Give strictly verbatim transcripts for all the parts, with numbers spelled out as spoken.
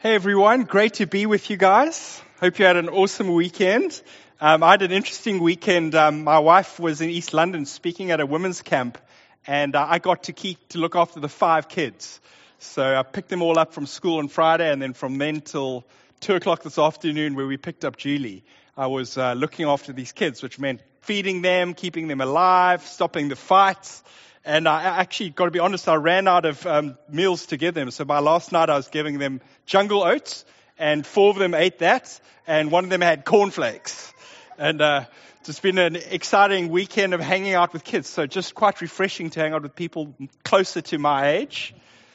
Hey everyone, great to be with you guys. Hope you had an awesome weekend. Um, I had an interesting weekend. Um, my wife was in East London speaking at a women's camp, and uh, I got to keep to look after the five kids. So I picked them all up from school on Friday, and then from then till two o'clock this afternoon, where we picked up Julie, I was uh, looking after these kids, which meant feeding them, keeping them alive, stopping the fights. And I actually, got to be honest, I ran out of um, meals to give them. So by last night, I was giving them jungle oats, and four of them ate that, and one of them had cornflakes. And uh, it's been an exciting weekend of hanging out with kids. So just quite refreshing to hang out with people closer to my age.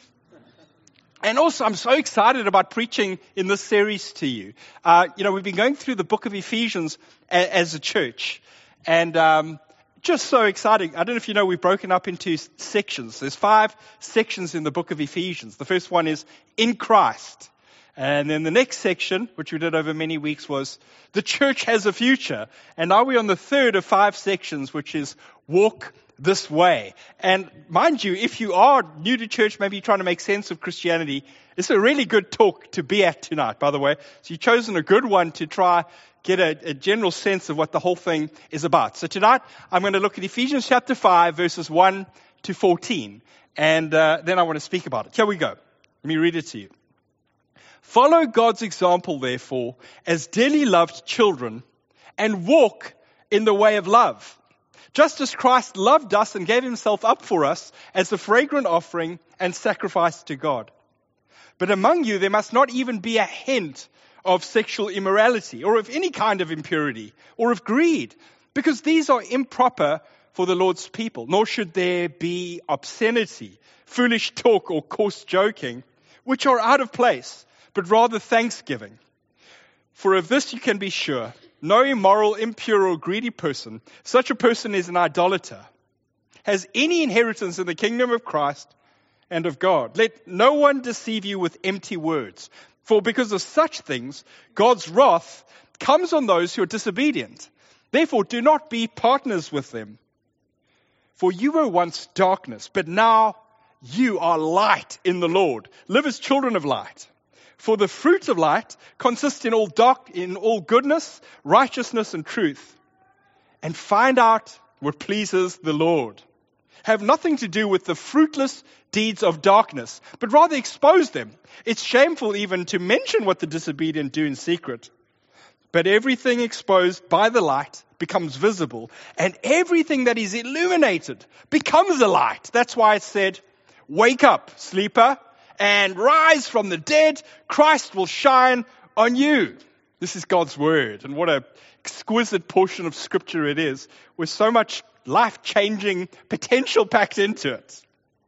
And also, I'm so excited about preaching in this series to you. Uh, you know, we've been going through the book of Ephesians a- as a church. And um just so exciting. I don't know if you know, we've broken up into sections. There's five sections in the book of Ephesians. The first one is in Christ. And then the next section, which we did over many weeks, was the church has a future. And now we're on the third of five sections, which is walk this way. And mind you, if you are new to church, maybe you're trying to make sense of Christianity, it's a really good talk to be at tonight, by the way. So you've chosen a good one to try get a, a general sense of what the whole thing is about. So tonight, I'm going to look at Ephesians chapter five, verses one to fourteen. And uh, then I want to speak about it. Here we go. Let me read it to you. Follow God's example, therefore, as dearly loved children, and walk in the way of love, just as Christ loved us and gave himself up for us as a fragrant offering and sacrifice to God. But among you there must not even be a hint of sexual immorality, or of any kind of impurity, or of greed, because these are improper for the Lord's people. Nor should there be obscenity, foolish talk, or coarse joking, which are out of place, but rather thanksgiving. For of this you can be sure, no immoral, impure, or greedy person, such a person is an idolater, has any inheritance in the kingdom of Christ and of God. Let no one deceive you with empty words. For because of such things, God's wrath comes on those who are disobedient. Therefore, do not be partners with them. For you were once darkness, but now you are light in the Lord. Live as children of light. For the fruit of light consists in all dark, in all goodness, righteousness, and truth. And find out what pleases the Lord. Have nothing to do with the fruitless deeds of darkness, but rather expose them. It's shameful even to mention what the disobedient do in secret. But everything exposed by the light becomes visible, and everything that is illuminated becomes a light. That's why it said, wake up, sleeper, and rise from the dead. Christ will shine on you. This is God's word, and what an exquisite portion of scripture it is, with so much life-changing potential packed into it.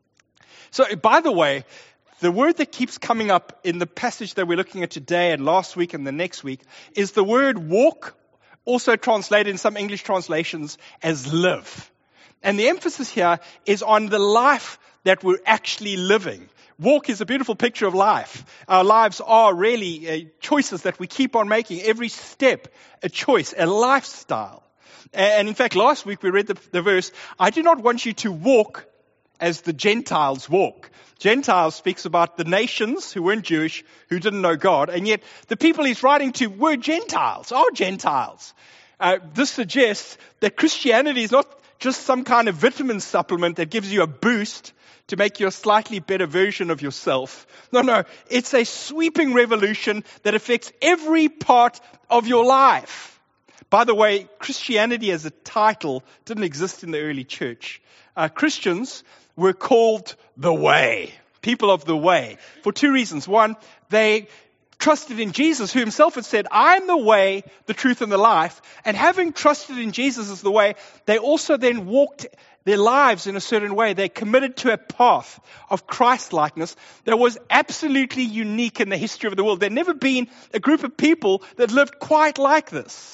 So, by the way, the word that keeps coming up in the passage that we're looking at today and last week and the next week is the word walk, also translated in some English translations as live. And the emphasis here is on the life that we're actually living. Walk is a beautiful picture of life. Our lives are really uh, choices that we keep on making. Every step, a choice, a lifestyle. And in fact, last week we read the, the verse, I do not want you to walk as the Gentiles walk. Gentiles speaks about the nations who weren't Jewish, who didn't know God, and yet the people he's writing to were Gentiles, are Gentiles. Uh, this suggests that Christianity is not just some kind of vitamin supplement that gives you a boost to make you a slightly better version of yourself. No, no, it's a sweeping revolution that affects every part of your life. By the way, Christianity as a title didn't exist in the early church. Uh, Christians were called the Way, people of the way, for two reasons. One, they trusted in Jesus, who himself had said, I'm the way, the truth, and the life. And having trusted in Jesus as the way, they also then walked their lives in a certain way. They committed to a path of Christ-likeness that was absolutely unique in the history of the world. There'd never been a group of people that lived quite like this.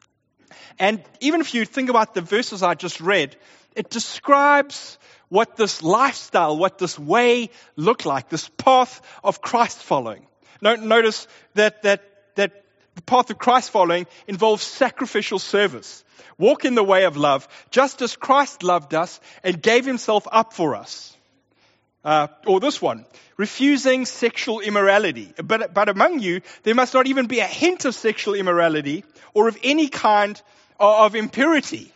And even if you think about the verses I just read, it describes what this lifestyle, what this way looked like, this path of Christ following. Notice that, that, that the path of Christ following involves sacrificial service. Walk in the way of love, just as Christ loved us and gave himself up for us. Uh, or this one, refusing sexual immorality. But, but among you, there must not even be a hint of sexual immorality or of any kind of impurity.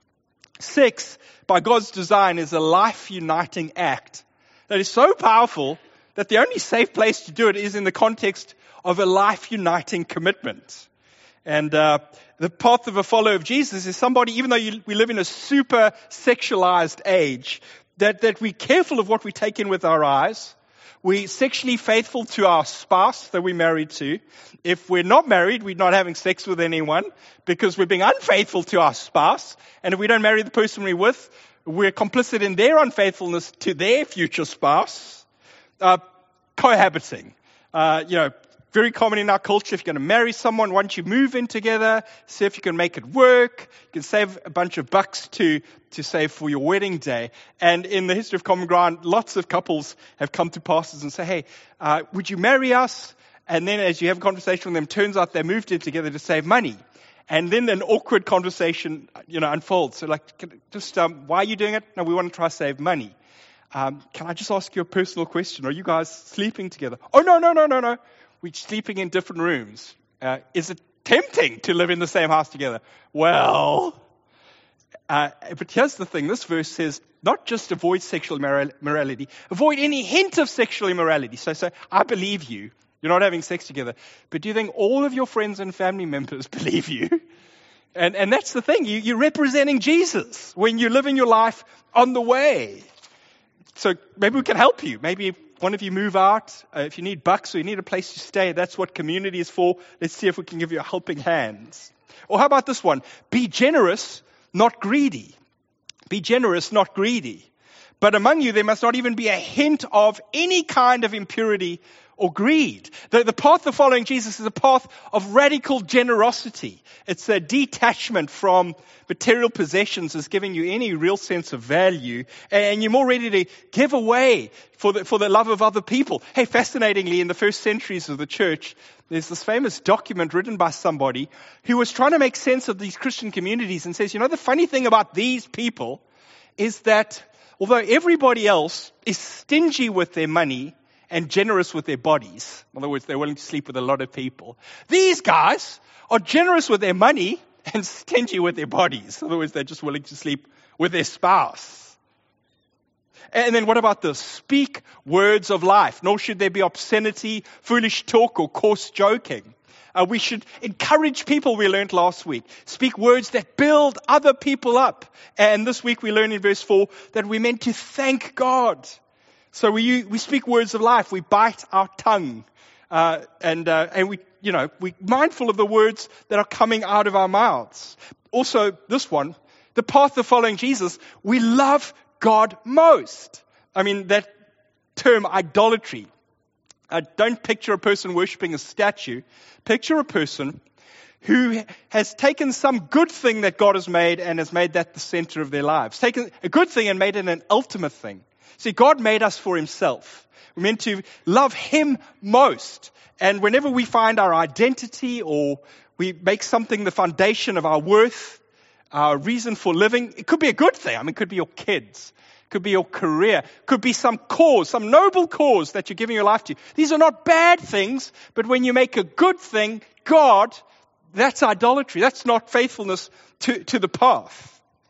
Sex, by God's design, is a life-uniting act that is so powerful that the only safe place to do it is in the context of a life-uniting commitment. And uh, the path of a follower of Jesus is somebody, even though you, we live in a super sexualized age, that, that we're careful of what we take in with our eyes. We're sexually faithful to our spouse that we're married to. If we're not married, we're not having sex with anyone because we're being unfaithful to our spouse. And if we don't marry the person we're with, we're complicit in their unfaithfulness to their future spouse. Uh, cohabiting. Uh, you know, very common in our culture. If you're going to marry someone, once you move in together, see if you can make it work. You can save a bunch of bucks to, to save for your wedding day. And in the history of Common Ground, lots of couples have come to pastors and say, hey, uh, would you marry us? And then as you have a conversation with them, turns out they moved in together to save money. And then an awkward conversation, you know, unfolds. So like, can, just, um, why are you doing it? No, we want to try to save money. Um, can I just ask you a personal question? Are you guys sleeping together? Oh, no, no, no, no, no. We're sleeping in different rooms. Uh, is it tempting to live in the same house together? Well, uh, but here's the thing. This verse says, not just avoid sexual immorality, avoid any hint of sexual immorality. So, so I believe you. You're not having sex together. But do you think all of your friends and family members believe you? And, and that's the thing. You, you're representing Jesus when you're living your life on the way. So maybe we can help you. Maybe one of you move out. Uh, if you need bucks or you need a place to stay, that's what community is for. Let's see if we can give you a helping hand. Or how about this one? Be generous, not greedy. Be generous, not greedy. But among you, there must not even be a hint of any kind of impurity or greed. The, the path of following Jesus is a path of radical generosity. It's a detachment from material possessions, is giving you any real sense of value, and you're more ready to give away for the, for the love of other people. Hey, fascinatingly, in the first centuries of the church, there's this famous document written by somebody who was trying to make sense of these Christian communities and says, you know, the funny thing about these people is that although everybody else is stingy with their money and generous with their bodies, in other words, they're willing to sleep with a lot of people, these guys are generous with their money and stingy with their bodies. In other words, they're just willing to sleep with their spouse. And then what about this? Speak words of life. Nor should there be obscenity, foolish talk, or coarse joking. Uh, we should encourage people, we learned last week. Speak words that build other people up. And this week we learned in verse four that we're meant to thank God. So we we speak words of life. We bite our tongue. Uh, and uh, and we, you know, we're mindful of the words that are coming out of our mouths. Also, this one, the path of following Jesus, we love God most. I mean, that term idolatry. Uh, don't picture a person worshipping a statue. Picture a person who has taken some good thing that God has made and has made that the center of their lives. Taken a good thing and made it an ultimate thing. See, God made us for himself. We're meant to love him most. And whenever we find our identity or we make something the foundation of our worth, our reason for living, it could be a good thing. I mean, it could be your kids. It could be your career. It could be some cause, some noble cause that you're giving your life to. These are not bad things, but when you make a good thing, God, that's idolatry. That's not faithfulness to, to the path.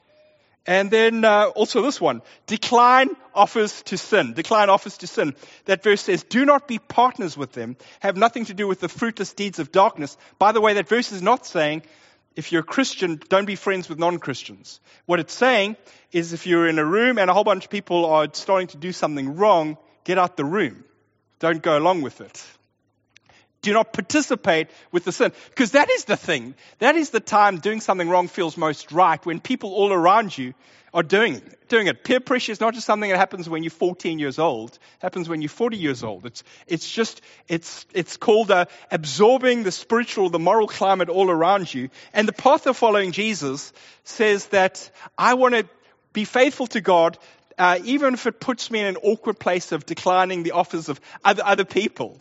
And then uh, also this one, decline offers to sin. Decline offers to sin. That verse says, do not be partners with them. Have nothing to do with the fruitless deeds of darkness. By the way, that verse is not saying, if you're a Christian, don't be friends with non-Christians. What it's saying is if you're in a room and a whole bunch of people are starting to do something wrong, get out the room. Don't go along with it. Do not participate with the sin. Because that is the thing. That is the time doing something wrong feels most right, when people all around you are doing doing it. Peer pressure is not just something that happens when you're fourteen years old. It happens when you're forty years old. It's it's just, it's it's called uh, absorbing the spiritual, the moral climate all around you. And the path of following Jesus says that I want to be faithful to God, uh, even if it puts me in an awkward place of declining the offers of other, other people.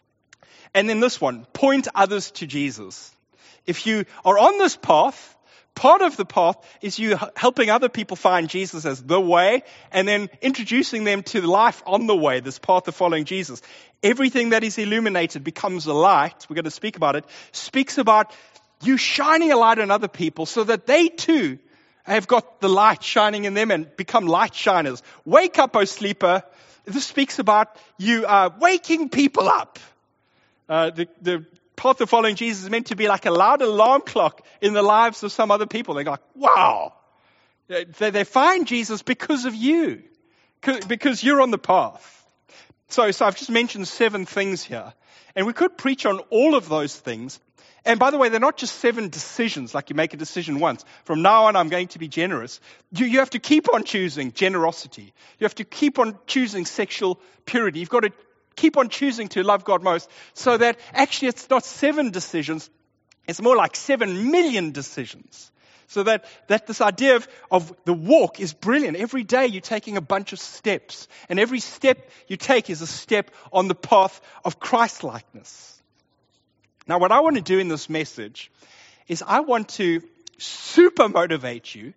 And then this one, point others to Jesus. If you are on this path, Part of the path is you h- helping other people find Jesus as the way, and then introducing them to life on the way, this path of following Jesus. Everything that is illuminated becomes a light. We're going to speak about it. Speaks about you shining a light on other people so that they too have got the light shining in them and become light shiners. Wake up, O sleeper. This speaks about you uh, waking people up. Uh, the, the path of following Jesus is meant to be like a loud alarm clock in the lives of some other people. They're like, wow. They, they find Jesus because of you, because you're on the path. So, so I've just mentioned seven things here. And we could preach on all of those things. And by the way, they're not just seven decisions, like you make a decision once. From now on, I'm going to be generous. You, you have to keep on choosing generosity. You have to keep on choosing sexual purity. You've got to keep on choosing to love God most, so that actually it's not seven decisions. It's more like seven million decisions. So that, that this idea of, of the walk is brilliant. Every day you're taking a bunch of steps. And every step you take is a step on the path of Christ-likeness. Now, what I want to do in this message is I want to super motivate you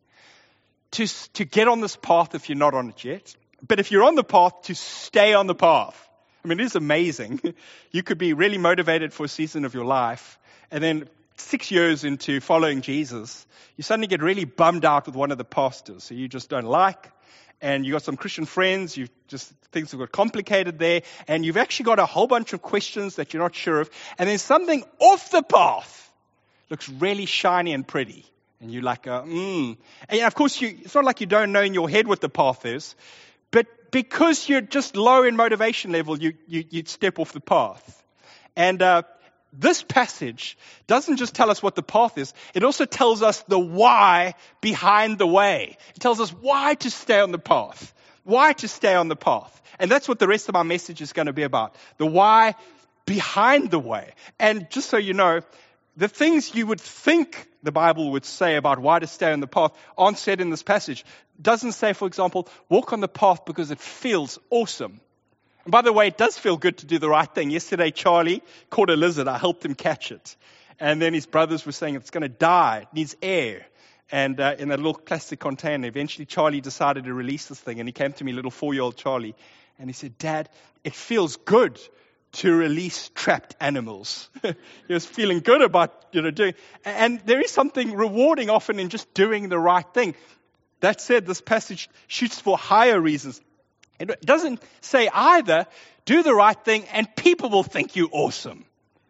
to, to get on this path if you're not on it yet. But if you're on the path, to stay on the path. I mean, it is amazing. You could be really motivated for a season of your life, and then six years into following Jesus, you suddenly get really bummed out with one of the pastors who you just don't like. And you got some Christian friends, you just, things have got complicated there, and you've actually got a whole bunch of questions that you're not sure of, and then something off the path looks really shiny and pretty, and you're like, uh, mm. And of course, you, it's not like you don't know in your head what the path is, but because you're just low in motivation level, you, you, you step off the path. And uh, this passage doesn't just tell us what the path is, it also tells us the why behind the way. It tells us why to stay on the path. Why to stay on the path. And that's what the rest of my message is going to be about. The why behind the way. And just so you know, the things you would think the Bible would say about why to stay on the path aren't said in this passage. It doesn't say, for example, walk on the path because it feels awesome. And by the way, it does feel good to do the right thing. Yesterday, Charlie caught a lizard. I helped him catch it. And then his brothers were saying it's going to die. It needs air. And uh, in a little plastic container, eventually Charlie decided to release this thing. And he came to me, little four-year-old Charlie. And he said, Dad, it feels good to release trapped animals. He was feeling good about, you know, doing. And there is something rewarding often in just doing the right thing. That said, this passage shoots for higher reasons. It doesn't say either, do the right thing and people will think you awesome.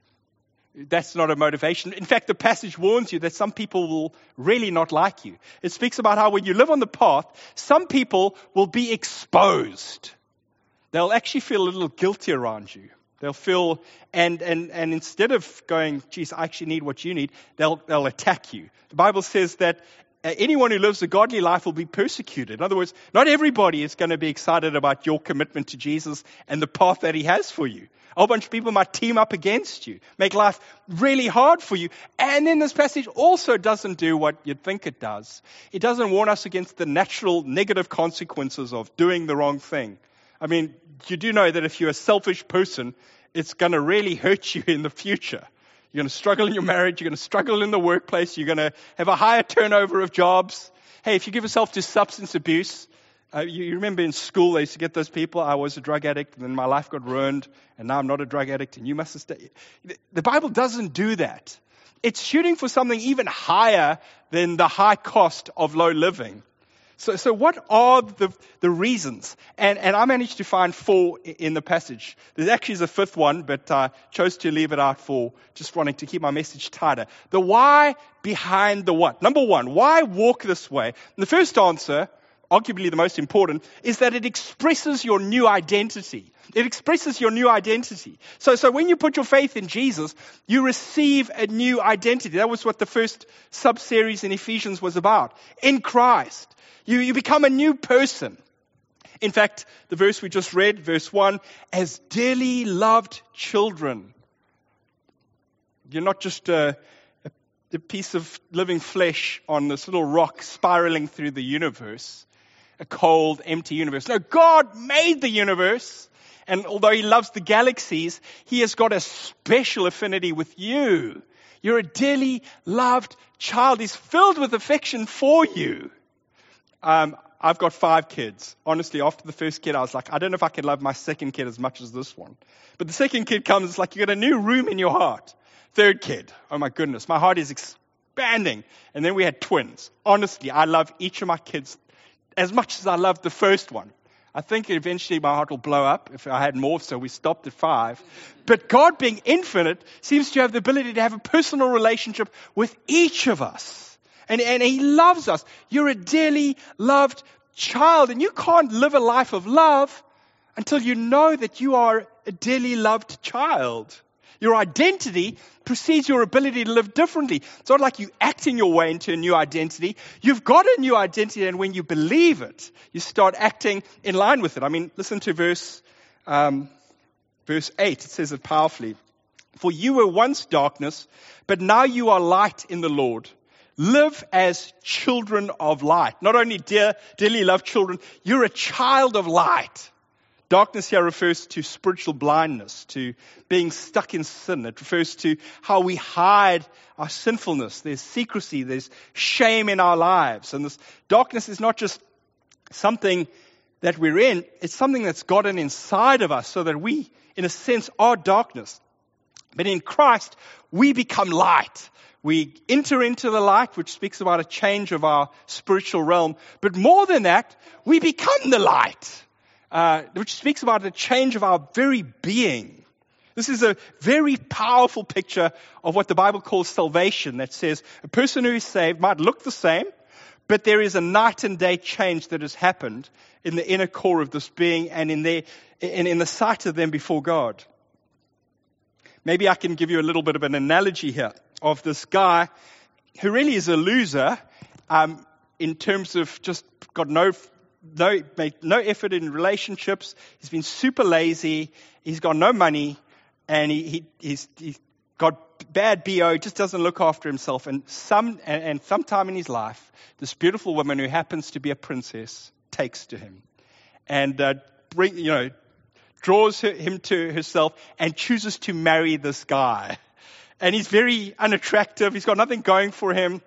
That's not a motivation. In fact, the passage warns you that some people will really not like you. It speaks about how when you live on the path, some people will be exposed. They'll actually feel a little guilty around you. They'll feel, and, and, and instead of going, geez, I actually need what you need, they'll, they'll attack you. The Bible says that Uh, anyone who lives a godly life will be persecuted. In other words, not everybody is going to be excited about your commitment to Jesus and the path that he has for you. A whole bunch of people might team up against you, make life really hard for you. And then this passage also doesn't do what you'd think it does. It doesn't warn us against the natural negative consequences of doing the wrong thing. I mean, you do know that if you're a selfish person, it's going to really hurt you in the future. You're going to struggle in your marriage. You're going to struggle in the workplace. You're going to have a higher turnover of jobs. Hey, if you give yourself to substance abuse, uh, you, you remember in school they used to get those people, I was a drug addict, and then my life got ruined, and now I'm not a drug addict, and you must have stayed. The Bible doesn't do that. It's shooting for something even higher than the high cost of low living. So, so what are the, the reasons? And, and I managed to find four in the passage. There's actually a fifth one, but I uh, chose to leave it out for just wanting to keep my message tighter. The why behind the what. Number one, why walk this way? And the first answer, arguably the most important, is that it expresses your new identity. It expresses your new identity. So, so when you put your faith in Jesus, you receive a new identity. That was what the first sub-series in Ephesians was about. In Christ. You, you become a new person. In fact, the verse we just read, verse one, as dearly loved children. You're not just a, a, a piece of living flesh on this little rock spiraling through the universe, a cold, empty universe. No, God made the universe, and although he loves the galaxies, he has got a special affinity with you. You're a dearly loved child. He's filled with affection for you. Um, I've got five kids. Honestly, after the first kid, I was like, I don't know if I can love my second kid as much as this one. But the second kid comes, it's like you got a new room in your heart. Third kid, oh my goodness, my heart is expanding. And then we had twins. Honestly, I love each of my kids as much as I loved the first one. I think eventually my heart will blow up if I had more, so we stopped at five. But God, being infinite, seems to have the ability to have a personal relationship with each of us. And, and He loves us. You're a dearly loved child, and you can't live a life of love until you know that you are a dearly loved child. Your identity precedes your ability to live differently. It's not like you acting your way into a new identity. You've got a new identity, and when you believe it, you start acting in line with it. I mean, listen to verse um, verse eight. It says it powerfully. For you were once darkness, but now you are light in the Lord. Live as children of light. Not only dear, dearly loved children, you're a child of light. Darkness here refers to spiritual blindness, to being stuck in sin. It refers to how we hide our sinfulness. There's secrecy, there's shame in our lives. And this darkness is not just something that we're in, it's something that's gotten inside of us so that we, in a sense, are darkness. But in Christ, we become light. We enter into the light, which speaks about a change of our spiritual realm. But more than that, we become the light. Uh, which speaks about the change of our very being. This is a very powerful picture of what the Bible calls salvation, that says a person who is saved might look the same, but there is a night and day change that has happened in the inner core of this being and in their, in, in the sight of them before God. Maybe I can give you a little bit of an analogy here of this guy who really is a loser um, in terms of just got no No, made no effort in relationships. He's been super lazy. He's got no money, and he, he he's, he's got bad B O. Just doesn't look after himself. And some and, and sometime in his life, this beautiful woman who happens to be a princess takes to him, and uh, bring you know draws her, him to herself, and chooses to marry this guy. And he's very unattractive. He's got nothing going for him,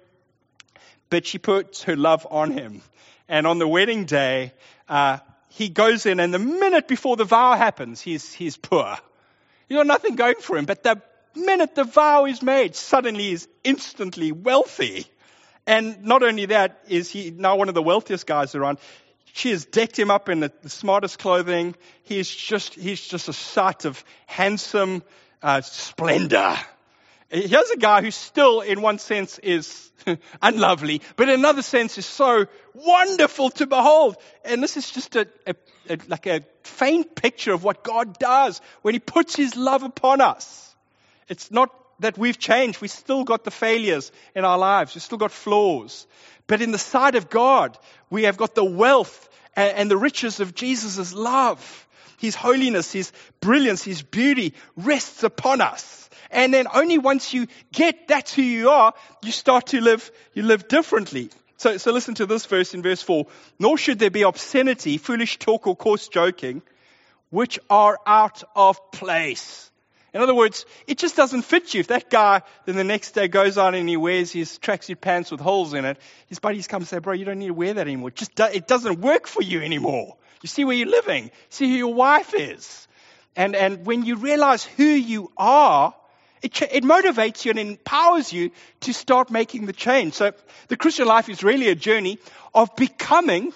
but she puts her love on him. And on the wedding day, uh, he goes in, and the minute before the vow happens, he's he's poor. He's got nothing going for him. But the minute the vow is made, suddenly he's instantly wealthy. And not only that, is he now one of the wealthiest guys around. She has decked him up in the, the smartest clothing. He's just he's just a sight of handsome uh, splendor. Here's a guy who still, in one sense, is unlovely, but in another sense is so wonderful to behold. And this is just a, a, a like a faint picture of what God does when He puts His love upon us. It's not that we've changed. We've still got the failures in our lives. We've still got flaws. But in the sight of God, we have got the wealth and, and the riches of Jesus' love. His holiness, His brilliance, His beauty rests upon us. And then only once you get that's who you are, you start to live, you live differently. So, so listen to this verse in verse four. Nor should there be obscenity, foolish talk or coarse joking, which are out of place. In other words, it just doesn't fit you. If that guy then the next day goes on and he wears his tracksuit pants with holes in it, his buddies come and say, bro, you don't need to wear that anymore. It just do, it doesn't work for you anymore. You see where you're living. See who your wife is. And, and when you realize who you are, It, it motivates you and empowers you to start making the change. So the Christian life is really a journey of becoming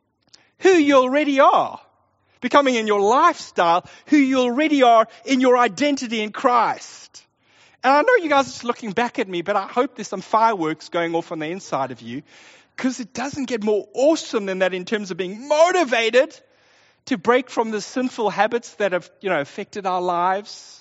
who you already are. Becoming in your lifestyle who you already are in your identity in Christ. And I know you guys are just looking back at me, but I hope there's some fireworks going off on the inside of you. Because it doesn't get more awesome than that in terms of being motivated to break from the sinful habits that have, you know, affected our lives.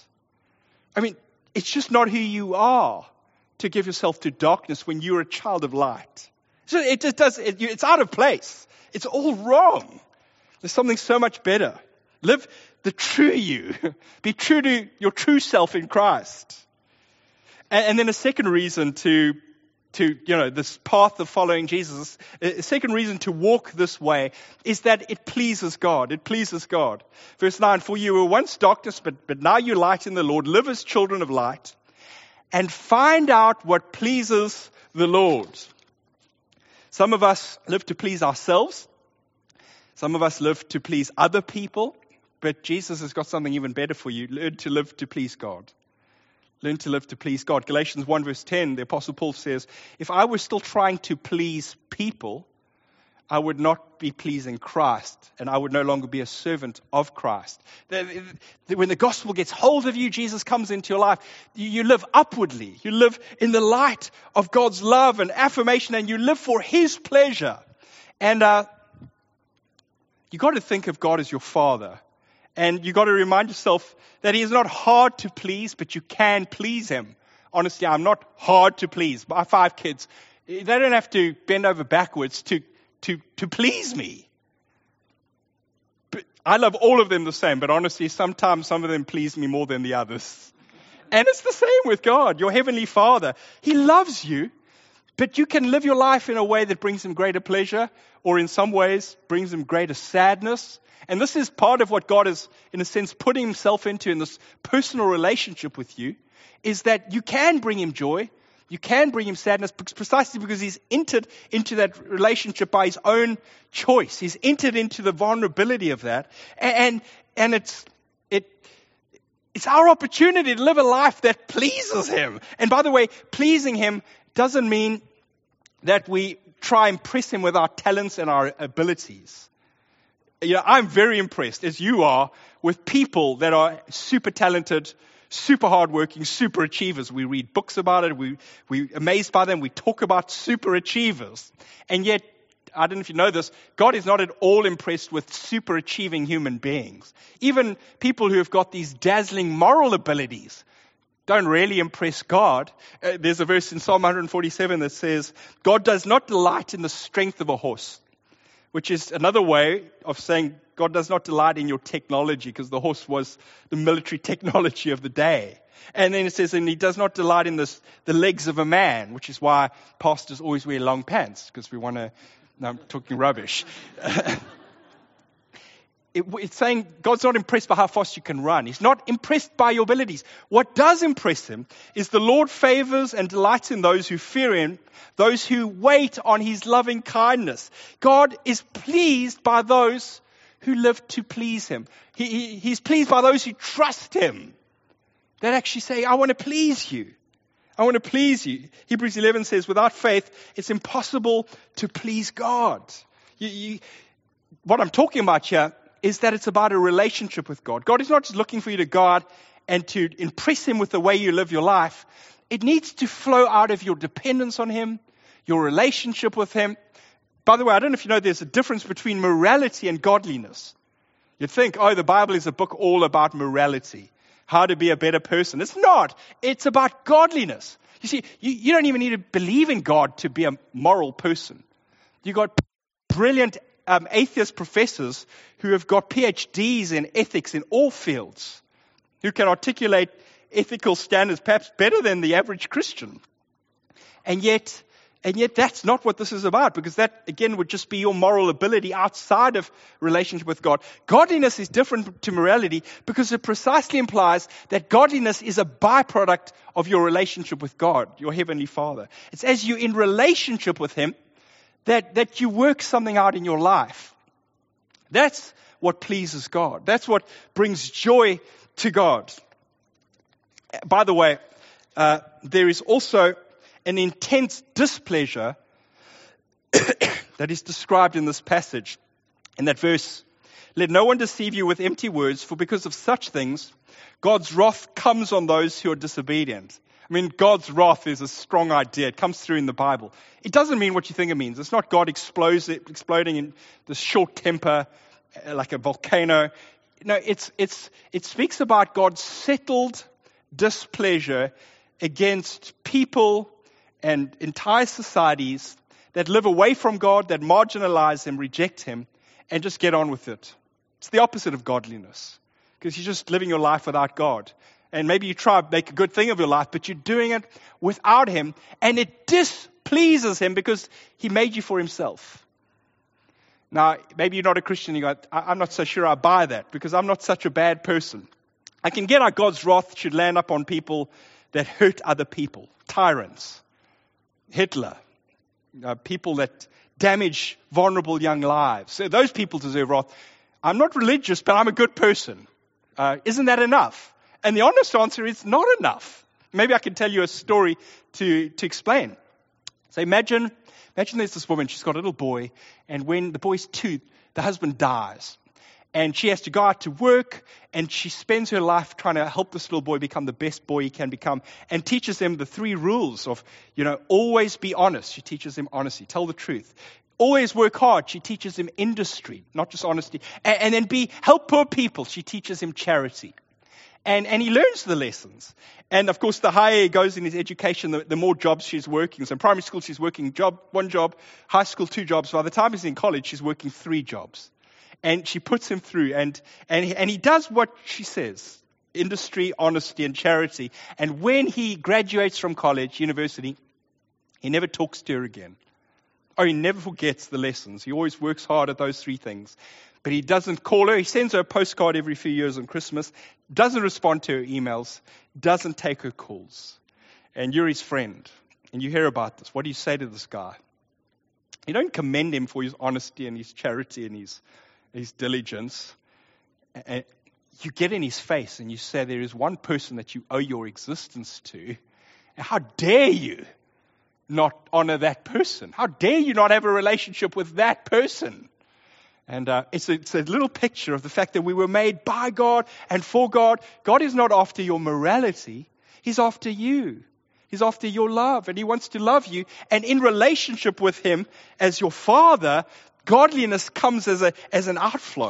I mean, it's just not who you are to give yourself to darkness when you're a child of light. So it just does, it, it's out of place. It's all wrong. There's something so much better. Live the true you. Be true to your true self in Christ. And, and then a second reason to, to, you know, this path of following Jesus, a second reason to walk this way is that it pleases God. It pleases God. Verse nine, for you were once darkness, but, but now you're light in the Lord. Live as children of light. and find out what pleases the Lord. Some of us live to please ourselves. Some of us live to please other people. But Jesus has got something even better for you. Learn to live to please God. Learn to live to please God. Galatians one verse ten, the Apostle Paul says, if I were still trying to please people, I would not be pleasing Christ, and I would no longer be a servant of Christ. When the gospel gets hold of you, Jesus comes into your life, you live upwardly. You live in the light of God's love and affirmation, and you live for His pleasure. And uh, you got to think of God as your Father. And you got to remind yourself that He is not hard to please, but you can please Him. Honestly, I'm not hard to please. My five kids, they don't have to bend over backwards to, to, to please me. But I love all of them the same, but honestly, sometimes some of them please me more than the others. And it's the same with God, your Heavenly Father. He loves you, but you can live your life in a way that brings Him greater pleasure, or in some ways brings Him greater sadness. And this is part of what God is, in a sense, putting Himself into in this personal relationship with you, is that you can bring Him joy, you can bring Him sadness, precisely because He's entered into that relationship by His own choice. He's entered into the vulnerability of that. And, and it's, it, it's our opportunity to live a life that pleases Him. And by the way, pleasing Him doesn't mean that we try and impress Him with our talents and our abilities. You know, I'm very impressed, as you are, with people that are super talented, super hardworking, super achievers. We read books about it. We, we're amazed by them. We talk about super achievers. And yet, I don't know if you know this, God is not at all impressed with super achieving human beings. Even people who have got these dazzling moral abilities don't really impress God. Uh, there's a verse in Psalm one forty-seven that says, God does not delight in the strength of a horse, which is another way of saying God does not delight in your technology, because the horse was the military technology of the day. And then it says, and He does not delight in this, the legs of a man, which is why pastors always wear long pants, because we want to, no, I'm talking rubbish. it, it's saying God's not impressed by how fast you can run. He's not impressed by your abilities. What does impress Him is the Lord favors and delights in those who fear Him, those who wait on His loving kindness. God is pleased by those who live to please Him. He, he, he's pleased by those who trust Him, that actually say, I want to please you. I want to please you. Hebrews eleven says, without faith, it's impossible to please God. You, you, what I'm talking about here is that it's about a relationship with God. God is not just looking for you to go out and to impress Him with the way you live your life. It needs to flow out of your dependence on Him, your relationship with Him. By the way, I don't know if you know, there's a difference between morality and godliness. You'd think, oh, the Bible is a book all about morality, how to be a better person. It's not. It's about godliness. You see, you, you don't even need to believe in God to be a moral person. You've got brilliant um, atheist professors who have got P H Ds in ethics in all fields, who can articulate ethical standards perhaps better than the average Christian. And yet, and yet that's not what this is about, because that, again, would just be your moral ability outside of relationship with God. Godliness is different to morality because it precisely implies that godliness is a byproduct of your relationship with God, your Heavenly Father. It's as you're in relationship with Him that, that you work something out in your life. That's what pleases God. That's what brings joy to God. By the way, uh, there is also an intense displeasure that is described in this passage. In that verse, let no one deceive you with empty words, for because of such things, God's wrath comes on those who are disobedient. I mean, God's wrath is a strong idea. It comes through in the Bible. It doesn't mean what you think it means. It's not God explodes, exploding in this short temper like a volcano. No, it's, it's, it speaks about God's settled displeasure against people and entire societies that live away from God, that marginalize Him, reject Him, and just get on with it. It's the opposite of godliness, because you're just living your life without God. And maybe you try to make a good thing of your life, but you're doing it without Him, and it displeases Him because He made you for Himself. Now, maybe you're not a Christian, you go, I'm not so sure I buy that, because I'm not such a bad person. I can get how God's wrath should land up on people that hurt other people, tyrants, Hitler, uh, people that damage vulnerable young lives. So those people deserve wrath. I'm not religious, but I'm a good person. Uh, isn't that enough? And the honest answer is not enough. Maybe I can tell you a story to, to explain. So imagine, imagine there's this woman, she's got a little boy, and when the boy's two, the husband dies. And she has to go out to work, and she spends her life trying to help this little boy become the best boy he can become, and teaches him the three rules of, you know, always be honest. She teaches him honesty, tell the truth. Always work hard. She teaches him industry, not just honesty. And, and then be, help poor people. She teaches him charity. And, and he learns the lessons. And of course, the higher he goes in his education, the, the more jobs she's working. So in primary school, she's working job, one job, high school, two jobs. By the time he's in college, she's working three jobs. And she puts him through, and, and, he, and he does what she says, industry, honesty, and charity. And when he graduates from college, university, he never talks to her again. Or he never forgets the lessons. He always works hard at those three things. But he doesn't call her. He sends her a postcard every few years on Christmas, doesn't respond to her emails, doesn't take her calls. And you're his friend, and you hear about this. What do you say to this guy? You don't commend him for his honesty and his charity and his his diligence. And you get in his face and you say, there is one person that you owe your existence to. And how dare you not honor that person? How dare you not have a relationship with that person? And uh, it's, a, it's a little picture of the fact that we were made by God and for God. God is not after your morality. He's after you. He's after your love, and he wants to love you. And in relationship with him as your father, godliness comes as a as an outflow.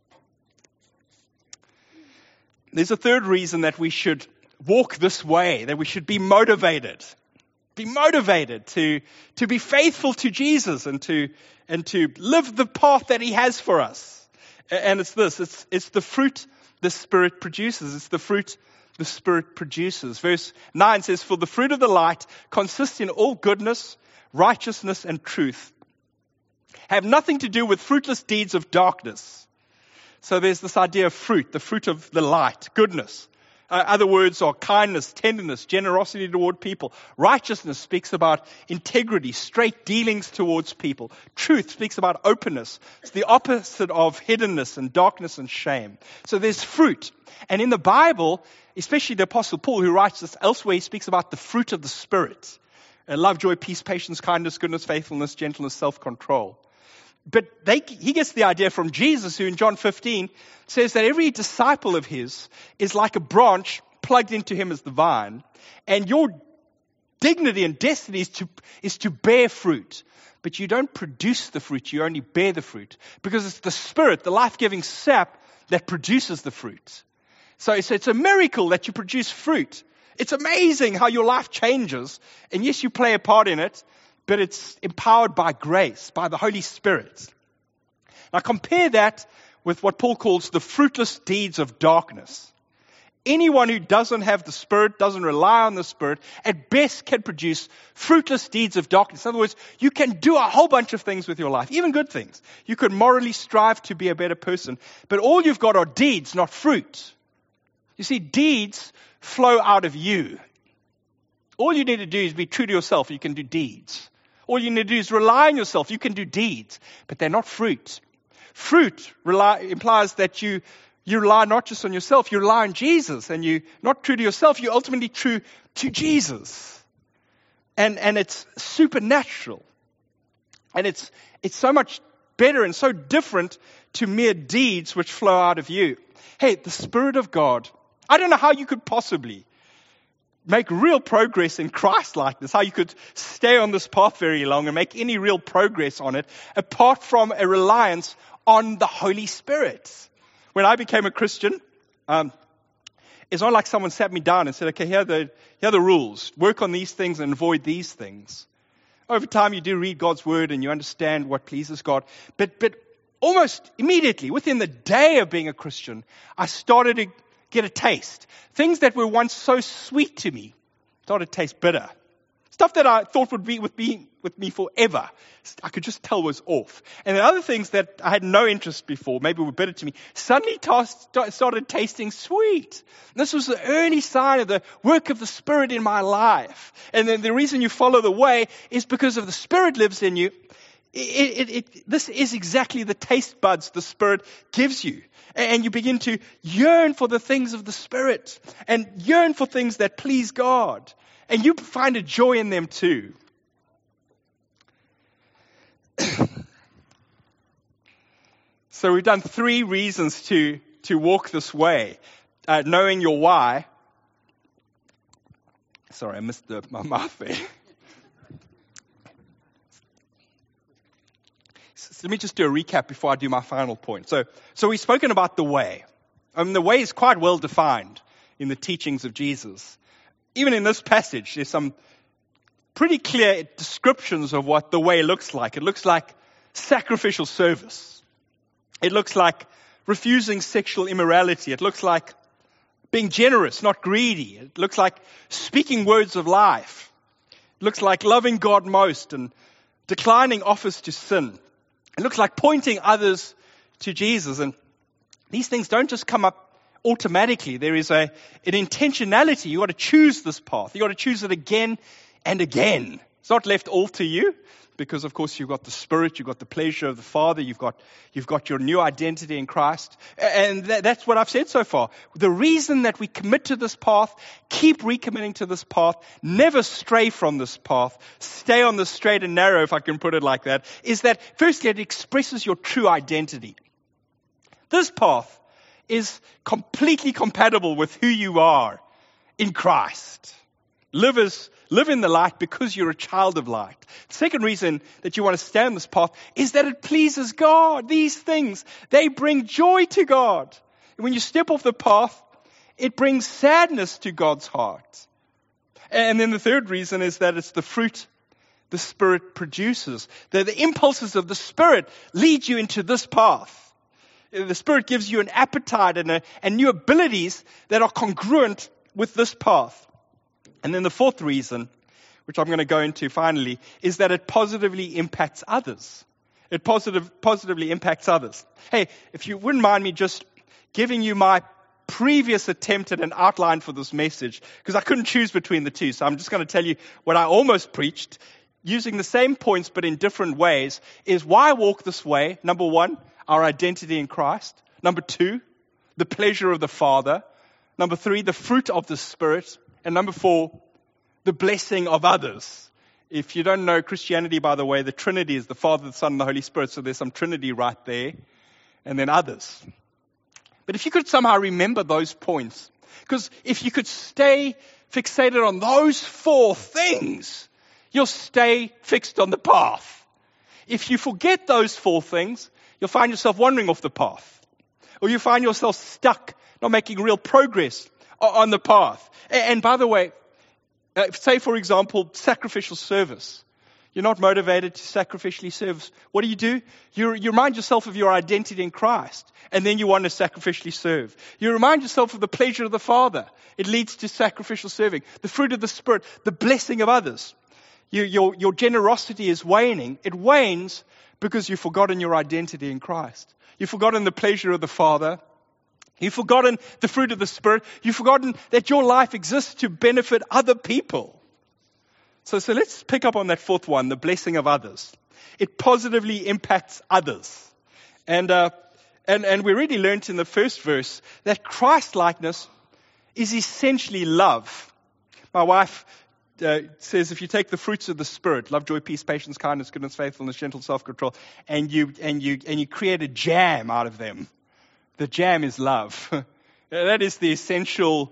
There's a third reason that we should walk this way, that we should be motivated. Be motivated to, to be faithful to Jesus and to and to live the path that he has for us. And it's this, it's it's the fruit the Spirit produces. It's the fruit the Spirit produces. Verse nine says, for the fruit of the light consists in all goodness, righteousness, and truth. Have nothing to do with fruitless deeds of darkness. So there's this idea of fruit, the fruit of the light, goodness. Uh, other words are kindness, tenderness, generosity toward people. Righteousness speaks about integrity, straight dealings towards people. Truth speaks about openness. It's the opposite of hiddenness and darkness and shame. So there's fruit. And in the Bible, especially the Apostle Paul, who writes this elsewhere, he speaks about the fruit of the Spirit. Uh, love, joy, peace, patience, kindness, goodness, faithfulness, gentleness, self-control. But they, he gets the idea from Jesus, who in John fifteen says that every disciple of his is like a branch plugged into him as the vine. And your dignity and destiny is to, is to bear fruit. But you don't produce the fruit, you only bear the fruit. Because it's the Spirit, the life-giving sap, that produces the fruit. So it's, it's a miracle that you produce fruit. It's amazing how your life changes. And yes, you play a part in it, but it's empowered by grace, by the Holy Spirit. Now compare that with what Paul calls the fruitless deeds of darkness. Anyone who doesn't have the Spirit, doesn't rely on the Spirit, at best can produce fruitless deeds of darkness. In other words, you can do a whole bunch of things with your life, even good things. You could morally strive to be a better person, but all you've got are deeds, not fruit. You see, deeds flow out of you. All you need to do is be true to yourself, you can do deeds. All you need to do is rely on yourself. You can do deeds, but they're not fruit. Fruit rely, implies that you, you rely not just on yourself, you rely on Jesus. And you're not true to yourself, you're ultimately true to Jesus. And, and it's supernatural. And it's, it's so much better and so different to mere deeds which flow out of you. Hey, the Spirit of God, I don't know how you could possibly make real progress in Christ-likeness, how you could stay on this path very long and make any real progress on it, apart from a reliance on the Holy Spirit. When I became a Christian, um, it's not like someone sat me down and said, okay, here are, the, here are the rules. Work on these things and avoid these things. Over time, you do read God's Word and you understand what pleases God. But, but almost immediately, within the day of being a Christian, I started to get a taste. Things that were once so sweet to me started to taste bitter. Stuff that I thought would be with me, with me forever, I could just tell was off. And the other things that I had no interest before, maybe were bitter to me, suddenly t- started tasting sweet. And this was the early sign of the work of the Spirit in my life. And then the reason you follow the way is because of the Spirit lives in you. It, it, it, this is exactly the taste buds the Spirit gives you. And you begin to yearn for the things of the Spirit and yearn for things that please God. And you find a joy in them too. So we've done three reasons to, to walk this way. Uh, knowing your why. Sorry, I missed the, my mouth there. So let me just do a recap before I do my final point. So, so we've spoken about the way. I mean, the way is quite well defined in the teachings of Jesus. Even in this passage, there's some pretty clear descriptions of what the way looks like. It looks like sacrificial service. It looks like refusing sexual immorality. It looks like being generous, not greedy. It looks like speaking words of life. It looks like loving God most and declining offers to sin. It looks like pointing others to Jesus. And these things don't just come up automatically. There is a, an intentionality. You've got to choose this path. You've got to choose it again and again. It's not left all to you because, of course, you've got the Spirit, you've got the pleasure of the Father, you've got, you've got your new identity in Christ. And that, that's what I've said so far. The reason that we commit to this path, keep recommitting to this path, never stray from this path, stay on the straight and narrow, if I can put it like that, is that, firstly, it expresses your true identity. This path is completely compatible with who you are in Christ. Live as, live in the light because you're a child of light. The second reason that you want to stay on this path is that it pleases God. These things, they bring joy to God. And when you step off the path, it brings sadness to God's heart. And then the third reason is that it's the fruit the Spirit produces. The, the impulses of the Spirit lead you into this path. The Spirit gives you an appetite and, a, and new abilities that are congruent with this path. And then the fourth reason, which I'm going to go into finally, is that it positively impacts others. It positive, positively impacts others. Hey, if you wouldn't mind me just giving you my previous attempt at an outline for this message, because I couldn't choose between the two, so I'm just going to tell you what I almost preached, using the same points but in different ways, is why walk this way. Number one, our identity in Christ. Number two, the pleasure of the Father. Number three, the fruit of the Spirit. And number four, the blessing of others. If you don't know Christianity, by the way, the Trinity is the Father, the Son, and the Holy Spirit. So there's some Trinity right there. And then others. But if you could somehow remember those points, because if you could stay fixated on those four things, you'll stay fixed on the path. If you forget those four things, you'll find yourself wandering off the path. Or you find yourself stuck, not making real progress on the path. And by the way, say for example, sacrificial service. You're not motivated to sacrificially serve. What do you do? You, you remind yourself of your identity in Christ, and then you want to sacrificially serve. You remind yourself of the pleasure of the Father. It leads to sacrificial serving. The fruit of the Spirit, the blessing of others. You, your, your generosity is waning. It wanes because you've forgotten your identity in Christ. You've forgotten the pleasure of the Father. You've forgotten the fruit of the Spirit. You've forgotten that your life exists to benefit other people. So, so let's pick up on that fourth one, the blessing of others. It positively impacts others. And, uh, and, and we already learned in the first verse that Christ-likeness is essentially love. My wife uh, says if you take the fruits of the Spirit, love, joy, peace, patience, kindness, goodness, faithfulness, gentle, self-control, and you, and you, and you create a jam out of them, the jam is love. That is the essential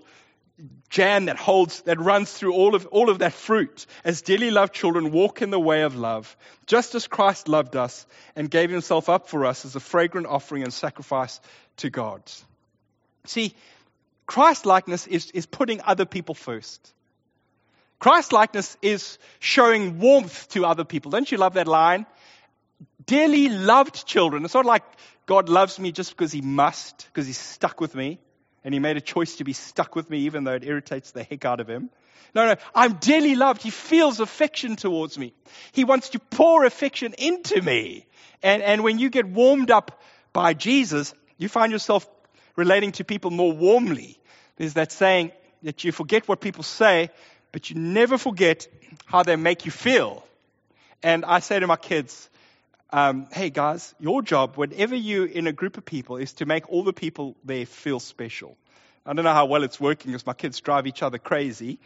jam that holds, that runs through all of, all of that fruit. As dearly loved children, walk in the way of love, just as Christ loved us and gave himself up for us as a fragrant offering and sacrifice to God. See, Christ-likeness is, is putting other people first. Christ-likeness is showing warmth to other people. Don't you love that line? Dearly loved children. It's not like God loves me just because he must, because he's stuck with me and he made a choice to be stuck with me even though it irritates the heck out of him. No, no, I'm dearly loved. He feels affection towards me. He wants to pour affection into me. And, and when you get warmed up by Jesus, you find yourself relating to people more warmly. There's that saying that you forget what people say, but you never forget how they make you feel. And I say to my kids, um, hey guys, your job, whenever you're in a group of people, is to make all the people there feel special. I don't know how well it's working because my kids drive each other crazy.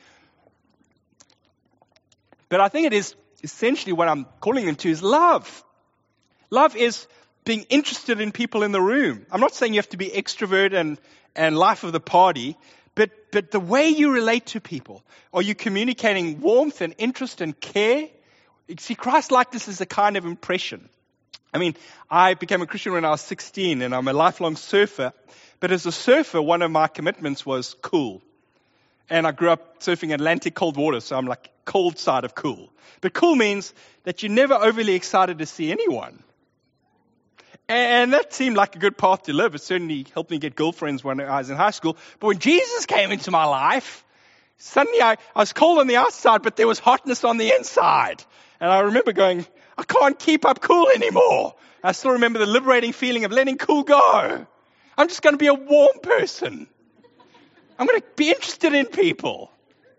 But I think it is essentially what I'm calling them to is love. Love is being interested in people in the room. I'm not saying you have to be extrovert and, and life of the party, but, but the way you relate to people. Are you communicating warmth and interest and care? You see, Christ-likeness is a kind of impression. I mean, I became a Christian when I was sixteen, and I'm a lifelong surfer. But as a surfer, one of my commitments was cool. And I grew up surfing Atlantic cold water, so I'm like cold side of cool. But cool means that you're never overly excited to see anyone. And that seemed like a good path to live. It certainly helped me get girlfriends when I was in high school. But when Jesus came into my life, suddenly I, I was cold on the outside, but there was hotness on the inside. And I remember going, I can't keep up cool anymore. I still remember the liberating feeling of letting cool go. I'm just going to be a warm person. I'm going to be interested in people.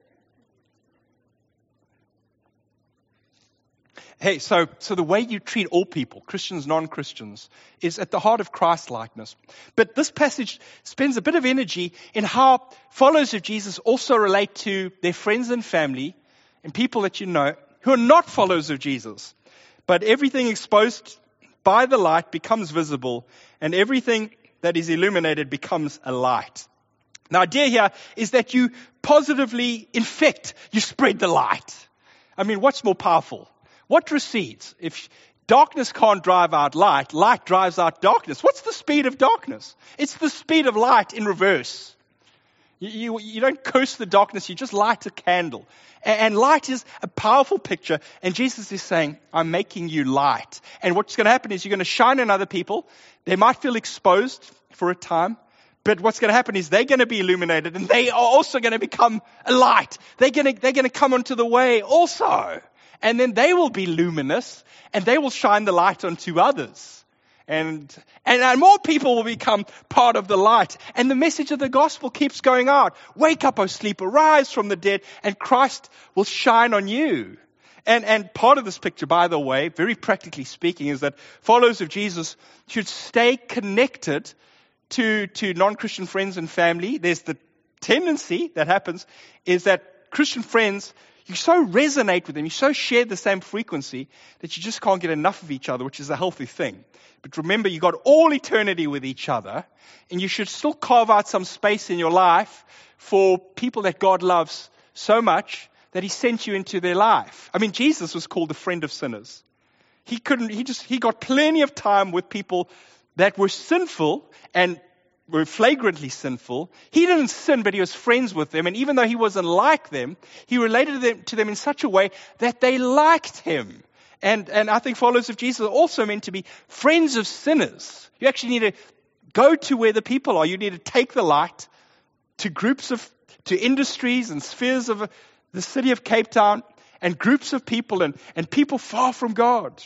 Hey, so, so the way you treat all people, Christians, non-Christians, is at the heart of Christ-likeness. But this passage spends a bit of energy in how followers of Jesus also relate to their friends and family and people that you know who are not followers of Jesus. But everything exposed by the light becomes visible, and everything that is illuminated becomes a light. The idea here is that you positively infect, you spread the light. I mean, what's more powerful? What recedes? If darkness can't drive out light, light drives out darkness. What's the speed of darkness? It's the speed of light in reverse. You, you, you don't curse the darkness, you just light a candle. And, and light is a powerful picture. And Jesus is saying, I'm making you light. And what's going to happen is you're going to shine on other people. They might feel exposed for a time. But what's going to happen is they're going to be illuminated. And they are also going to become a light. They're going to, they're going to come onto the way also. And then they will be luminous, and they will shine the light onto others. And, and, and more people will become part of the light. And the message of the gospel keeps going out. Wake up, O sleeper, rise from the dead, and Christ will shine on you. And, and part of this picture, by the way, very practically speaking, is that followers of Jesus should stay connected to, to non-Christian friends and family. There's the tendency that happens is that Christian friends, you so resonate with them, you so share the same frequency that you just can't get enough of each other, which is a healthy thing. But remember, you got all eternity with each other, and you should still carve out some space in your life for people that God loves so much that He sent you into their life. I mean, Jesus was called the friend of sinners. He couldn't, he just, he got plenty of time with people that were sinful and were flagrantly sinful. He didn't sin, but he was friends with them. And even though he wasn't like them, he related to them, to them in such a way that they liked him. And, and I think followers of Jesus are also meant to be friends of sinners. You actually need to go to where the people are. You need to take the light to groups of, to industries and spheres of the city of Cape Town and groups of people and, and people far from God.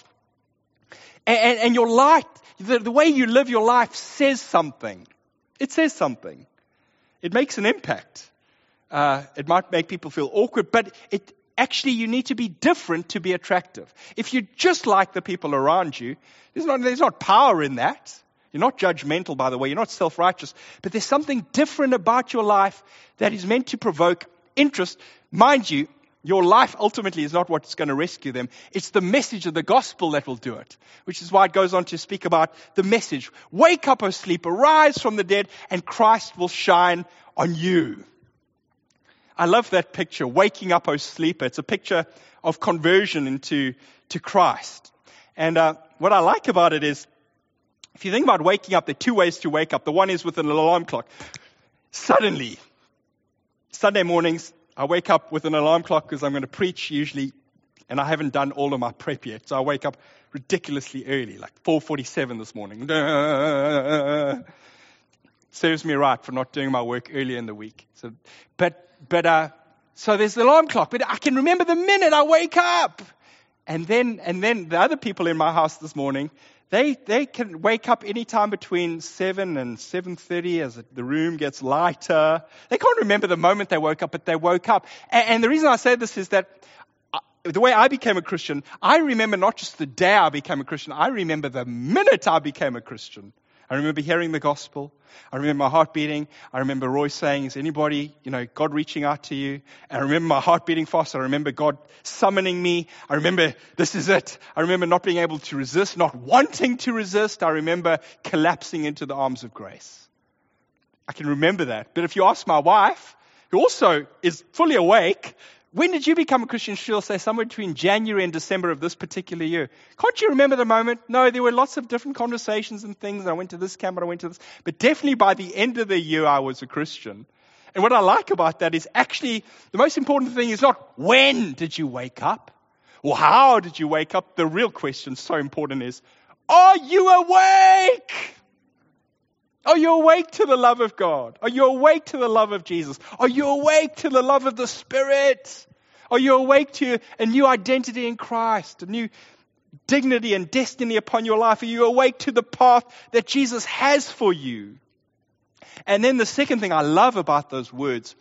And, and, and your light, the, the way you live your life says something. It says something. It makes an impact. Uh, it might make people feel awkward, but it actually, you need to be different to be attractive. If you're just like the people around you, there's not, there's not power in that. You're not judgmental, by the way. You're not self-righteous. But there's something different about your life that is meant to provoke interest. Mind you, your life ultimately is not what's going to rescue them. It's the message of the gospel that will do it, which is why it goes on to speak about the message. Wake up, O sleeper, rise from the dead, and Christ will shine on you. I love that picture, waking up, O sleeper. It's a picture of conversion into to Christ. And uh, what I like about it is, if you think about waking up, there are two ways to wake up. The one is with an alarm clock. Suddenly, Sunday mornings, I wake up with an alarm clock because I'm going to preach usually, and I haven't done all of my prep yet. So I wake up ridiculously early, like four forty-seven this morning. serves me right for not doing my work earlier in the week. So, but, but, uh, so there's the alarm clock, but I can remember the minute I wake up. And then, and then the other people in my house this morning, they, they can wake up anytime between seven and seven thirty as the room gets lighter. They can't remember the moment they woke up, but they woke up. And, and the reason I say this is that I, the way I became a Christian, I remember not just the day I became a Christian, I remember the minute I became a Christian. I remember hearing the gospel. I remember my heart beating. I remember Roy saying, is anybody, you know, God reaching out to you? And I remember my heart beating fast. I remember God summoning me. I remember this is it. I remember not being able to resist, not wanting to resist. I remember collapsing into the arms of grace. I can remember that. But if you ask my wife, who also is fully awake, when did you become a Christian? She'll say somewhere between January and December of this particular year. Can't you remember the moment? No, there were lots of different conversations and things. I went to this camp and I went to this. But definitely by the end of the year, I was a Christian. And what I like about that is actually the most important thing is not when did you wake up or how did you wake up. The real question, so important, is, are you awake? Are you awake to the love of God? Are you awake to the love of Jesus? Are you awake to the love of the Spirit? Are you awake to a new identity in Christ, a new dignity and destiny upon your life? Are you awake to the path that Jesus has for you? And then the second thing I love about those words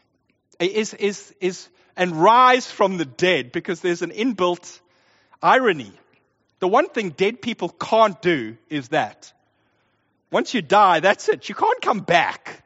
is, is, is and rise from the dead, because there's an inbuilt irony. The one thing dead people can't do is that. Once you die, that's it. You can't come back.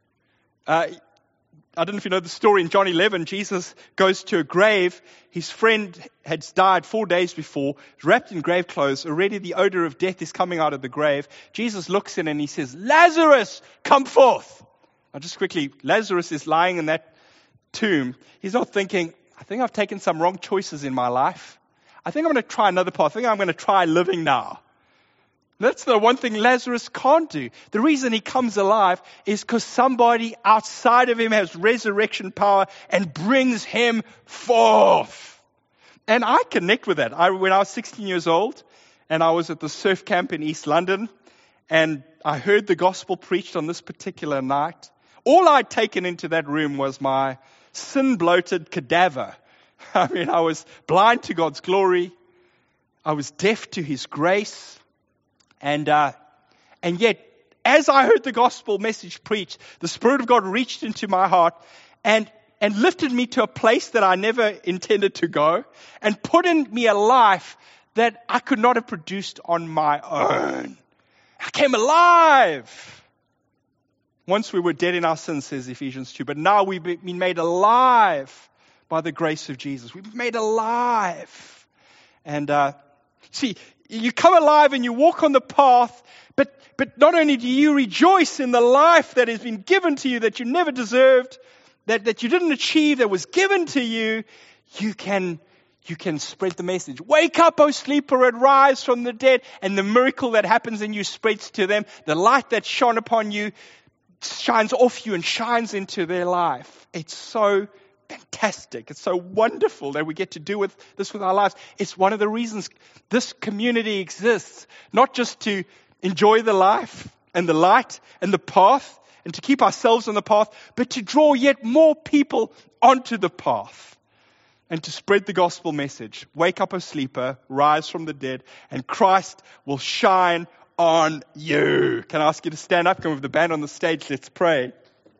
Uh, I don't know if you know the story in John eleven. Jesus goes to a grave. His friend had died four days before, wrapped in grave clothes. Already the odor of death is coming out of the grave. Jesus looks in and he says, Lazarus, come forth. Now just quickly, Lazarus is lying in that tomb. He's not thinking, I think I've taken some wrong choices in my life. I think I'm going to try another path. I think I'm going to try living now. That's the one thing Lazarus can't do. The reason he comes alive is because somebody outside of him has resurrection power and brings him forth. And I connect with that. I, when I was sixteen years old and I was at the surf camp in East London and I heard the gospel preached on this particular night, all I'd taken into that room was my sin-bloated cadaver. I mean, I was blind to God's glory. I was deaf to His grace. And uh, and yet, as I heard the gospel message preached, the Spirit of God reached into my heart and, and lifted me to a place that I never intended to go and put in me a life that I could not have produced on my own. I came alive. Once we were dead in our sins, says Ephesians two, but now we've been made alive by the grace of Jesus. We've been made alive. And uh, see, you come alive and you walk on the path, but, but not only do you rejoice in the life that has been given to you that you never deserved, that, that you didn't achieve, that was given to you, you can, you can spread the message. Wake up, O sleeper, and rise from the dead. And the miracle that happens in you spreads to them. The light that shone upon you shines off you and shines into their life. It's so fantastic. It's so wonderful that we get to do with this with our lives. It's one of the reasons this community exists, not just to enjoy the life and the light and the path and to keep ourselves on the path, but to draw yet more people onto the path and to spread the gospel message. Wake up, O sleeper, rise from the dead, and Christ will shine on you. Can I ask you to stand up? Come with the band on the stage. Let's pray.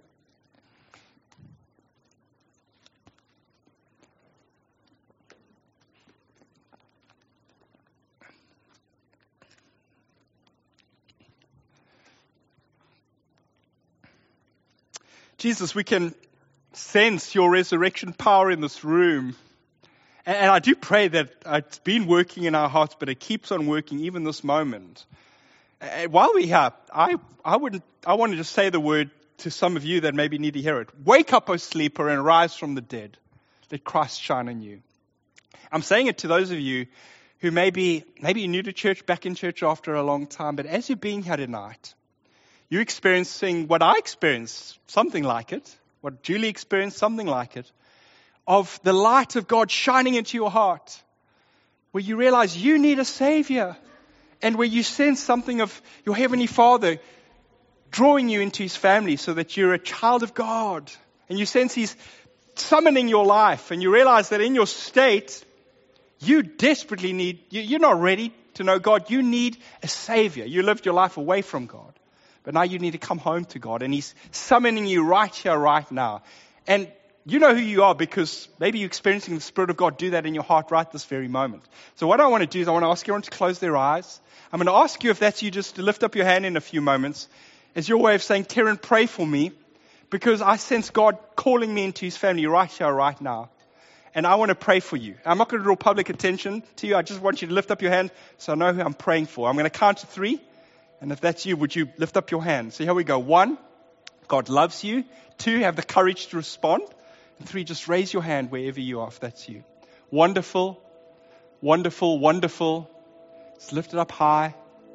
Jesus, we can sense your resurrection power in this room. And, and I do pray that it's been working in our hearts, but it keeps on working even this moment. And while we're here, I, I, wouldn't, I want to just say the word to some of you that maybe need to hear it. Wake up, O sleeper, and rise from the dead. Let Christ shine on you. I'm saying it to those of you who maybe, maybe you're new to church, back in church after a long time, but as you're being here tonight, you're experiencing what I experienced, something like it, what Julie experienced, something like it, of the light of God shining into your heart, where you realize you need a Savior, and where you sense something of your Heavenly Father drawing you into his family so that you're a child of God. And you sense he's summoning your life, and you realize that in your state, you desperately need, you're not ready to know God. You need a Savior. You lived your life away from God. But now you need to come home to God. And he's summoning you right here, right now. And you know who you are because maybe you're experiencing the Spirit of God do that in your heart right this very moment. So what I want to do is I want to ask everyone to close their eyes. I'm going to ask you, if that's you, just to lift up your hand in a few moments as your way of saying, Karen, pray for me, because I sense God calling me into his family right here, right now. And I want to pray for you. I'm not going to draw public attention to you. I just want you to lift up your hand so I know who I'm praying for. I'm going to count to three. And if that's you, would you lift up your hand? So here we go. One, God loves you. Two, have the courage to respond. And three, just raise your hand wherever you are if that's you. Wonderful, wonderful, wonderful. Just lift it up high.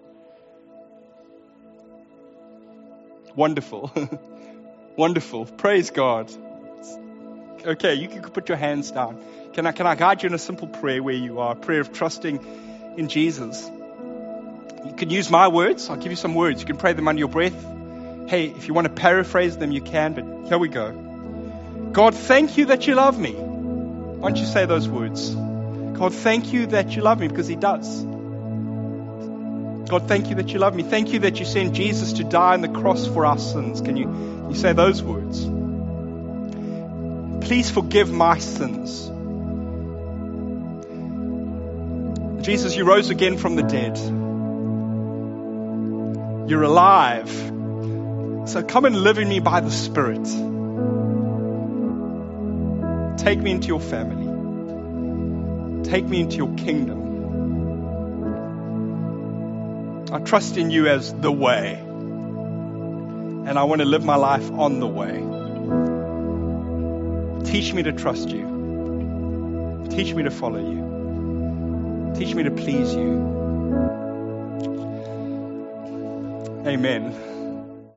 Wonderful. Wonderful. Praise God. Okay, you can put your hands down. Can I, can I guide you in a simple prayer where you are? A prayer of trusting in Jesus. You can use my words. I'll give you some words. You can pray them under your breath. Hey, if you want to paraphrase them, you can, but here we go. God, thank you that you love me. Why don't you say those words? God, thank you that you love me, because he does. God, thank you that you love me. Thank you that you sent Jesus to die on the cross for our sins. Can you, you say those words? Please forgive my sins. Jesus, you rose again from the dead. You're alive. So come and live in me by the Spirit. Take me into your family. Take me into your kingdom. I trust in you as the way. And I want to live my life on the way. Teach me to trust you. Teach me to follow you. Teach me to please you. Amen.